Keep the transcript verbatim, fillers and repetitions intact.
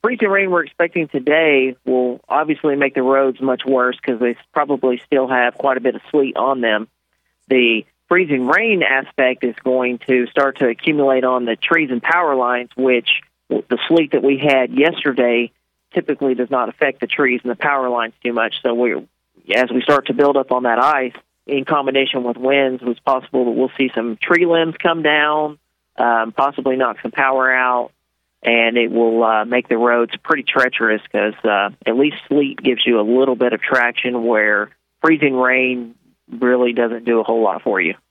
freezing rain we're expecting today will obviously make the roads much worse because they probably still have quite a bit of sleet on them. The freezing rain aspect is going to start to accumulate on the trees and power lines, which the sleet that we had yesterday typically does not affect the trees and the power lines too much. So we, as we start to build up on that ice, in combination with winds, it's possible that we'll see some tree limbs come down, um, possibly knock some power out, and it will uh, make the roads pretty treacherous because uh, at least sleet gives you a little bit of traction where freezing rain really doesn't do a whole lot for you.